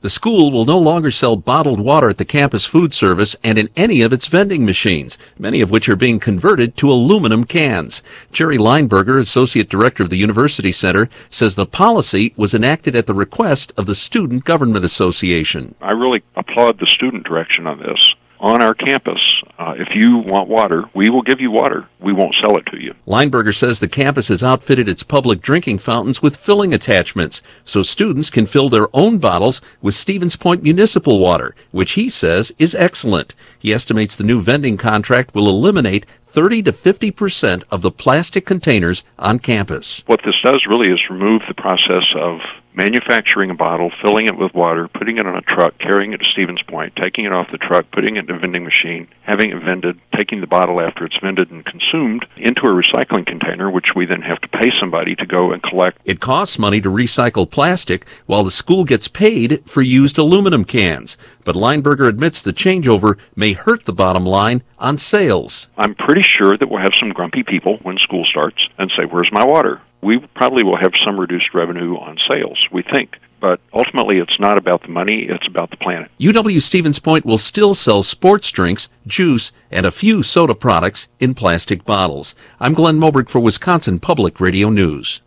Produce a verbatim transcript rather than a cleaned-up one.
The school will no longer sell bottled water at the campus food service and in any of its vending machines, many of which are being converted to aluminum cans. Jerry Lineberger, Associate Director of the University Center, says the policy was enacted at the request of the Student Government Association. I really applaud the student direction on this. On our campus, uh, if you want water, we will give you water. We won't sell it to you. Lineberger says the campus has outfitted its public drinking fountains with filling attachments, so students can fill their own bottles with Stevens Point municipal water, which he says is excellent. He estimates the new vending contract will eliminate thirty to fifty percent of the plastic containers on campus. What this does really is remove the process of manufacturing a bottle, filling it with water, putting it on a truck, carrying it to Stevens Point, taking it off the truck, putting it in a vending machine, having it vended, taking the bottle after it's vended and consumed into a recycling container, which we then have to pay somebody to go and collect. It costs money to recycle plastic, while the school gets paid for used aluminum cans. But Lineberger admits the changeover may hurt the bottom line on sales. I'm pretty sure that we'll have some grumpy people when school starts and say, "Where's my water?" We probably will have some reduced revenue on sales, we think. But ultimately, it's not about the money, it's about the planet. U W Stevens Point will still sell sports drinks, juice, and a few soda products in plastic bottles. I'm Glenn Moberg for Wisconsin Public Radio News.